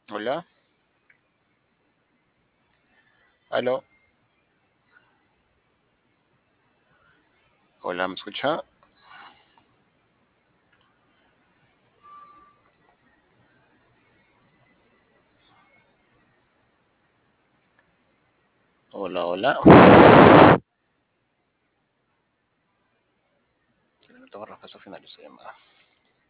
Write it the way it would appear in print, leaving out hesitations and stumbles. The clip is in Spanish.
Hola, aló, hola, ¿me escucha? Hola, hola. Tiene minutos para respuesta final, se llama.